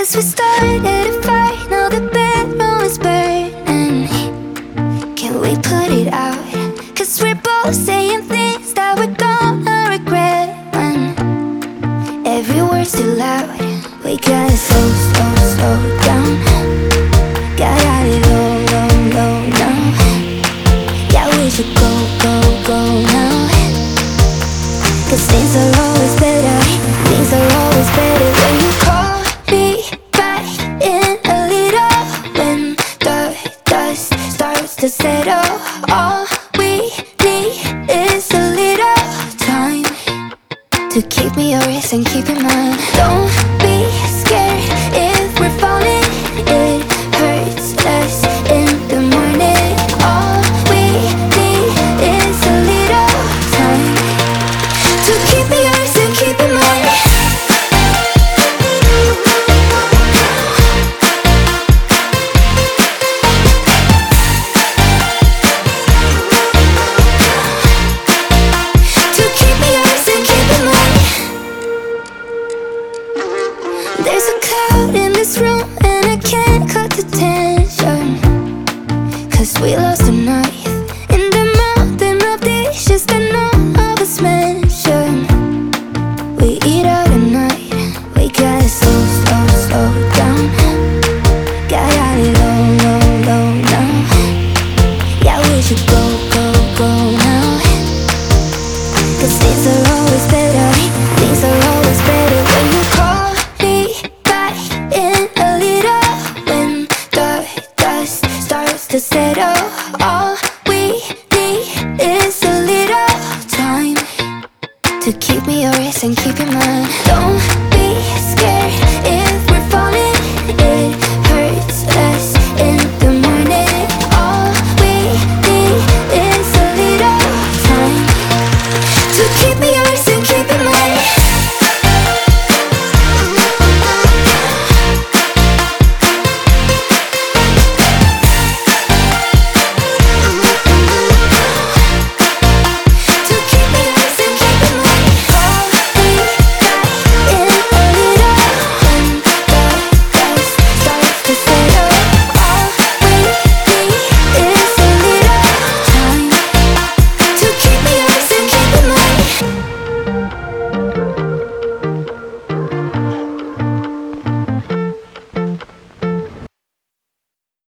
Guess we started a fight, now the bedroom is burning. Can we put it out? Cause we're both saying things that we're gonna regret when every word's too loud. We gotta slow down. Got it low now. Yeah, we should go now. Cause things are always better. Things are always better when you call me back in a little. When the dust starts to settle, all we need is a little time to keep me yours and keep in mind. Don't be scared if we're falling. It hurts less in the morning. All we need is a little time to keep me yours and keep in mind. To keep me yours and keep in mind. There's a cloud in this room and I can't cut the tension. Cause we lost the knife in the mountain of dishes that none of us mention. We eat out at night. We gotta slow down. Got it low now. Yeah, we should go now. Cause things are always better. Things are always better when you call me back in a little. When the dust starts to settle, all we need is a little time to keep me yours and keep in mind. Don't